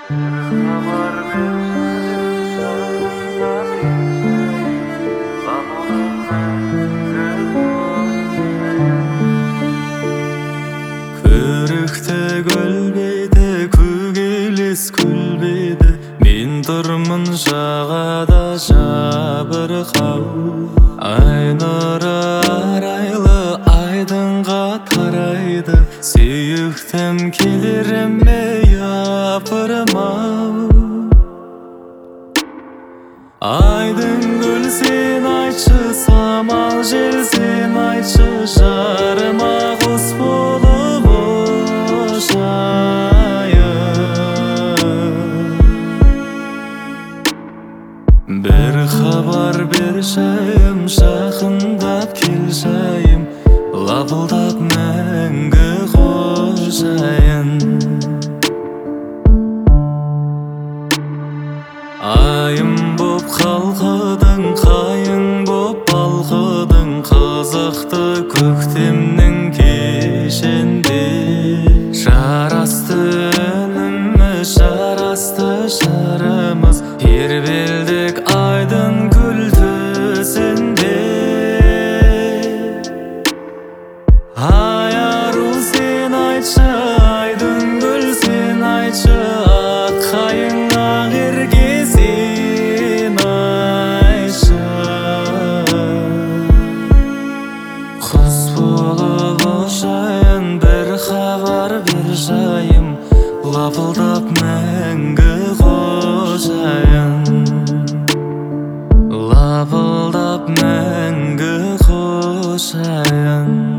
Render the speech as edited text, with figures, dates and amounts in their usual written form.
Xabar Көрікті көлбейді, көгелес көлбейді, мен тұрмын жағада жабырқау. Ай нұры арайлы айдынға тарайды, сүйіктім келеріме япырмау. Айдын гүл сен айтшы, самал жел сен айтшы, жарыма құс болып ұшайын. Бір хабар бер жайым, жақындап кел жайым, лапылдап мәңгі қожайын. Айым боп қалқыдың, қайың боп балқыдың, қызықты көктемнің кешінде. Жарасты үніміз, жарасты жарымыз, тербелдік айдын көл төсінде. Ай ару сен айтшы, айдын көл сен айтшы, ақ қайың ақ ерке сен айтшы. Құс болып ұшайын, бір хабар бер жайым, лапылдап мәңгі қожайын. Лапылдап мәңгі қожайын.